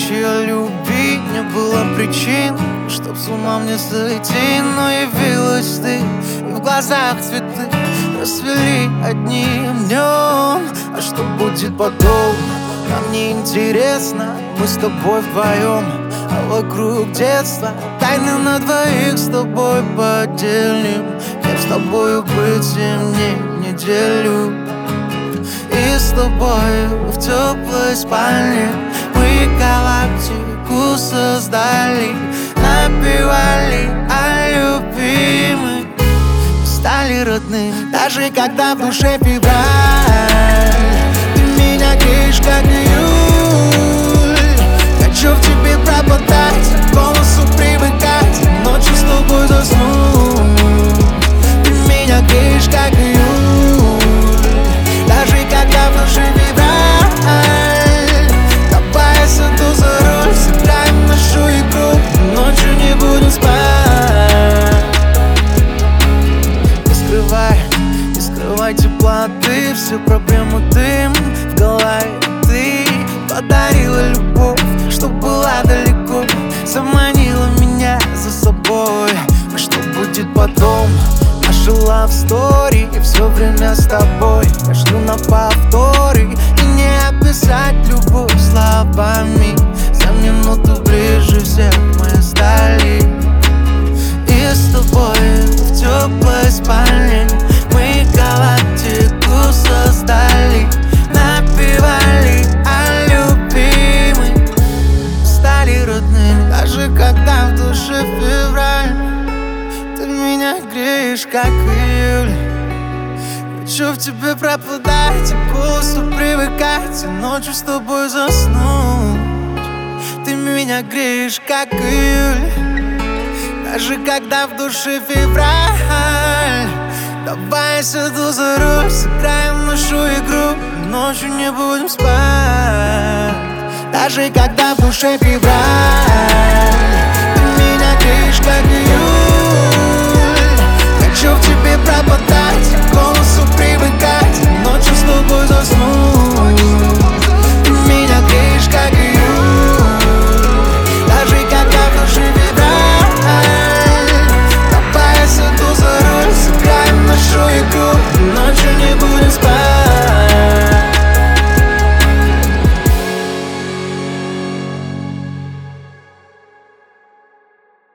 ночи о любви не было причин, чтоб с ума мне сойти, но явилась ты, и в глазах цветы расцвели одним днем. А что будет потом, нам не интересно, мы с тобой вдвоем, а вокруг детства тайны на двоих с тобой поделим. Кем с тобою быть 7 дней в неделю, и с тобой в теплой спальне мы галактику создали, напевали о любви, мы стали родными. Даже когда в душе февраль, ты меня греешь, как июль. Хочу в тебе пропадать, к голосу привыкать, ночью с тобой заснуть. Ты меня греешь, как июль. Даже когда в душе февраль, давай я сяду за руль, сыграем нашу игру, ночью не будем спать. Не скрывай теплоты, все проблемы дым в голове. Ты подарила любовь, что была далеко, заманила меня за собой. А что будет потом? Наша love story, и все время с тобой. Я жду на повторы, и не описать любовь словами. За минуту ближе всех мы стали, и с тобой в теплой спальне мы галактику создали, напевали о любви, мы стали родными. Даже когда в душе февраль, ты меня греешь, как июль. Хочу в тебе пропадать, и к голосу привыкать, и ночью с тобой заснуть. Ты меня греешь, как июль. Даже когда в душе февраль, давай я сяду за руль, сыграем нашу игру, ночью не будем спать. Даже когда в душе февраль, ты меня греешь, как июль. Хочу в тебе пропадать,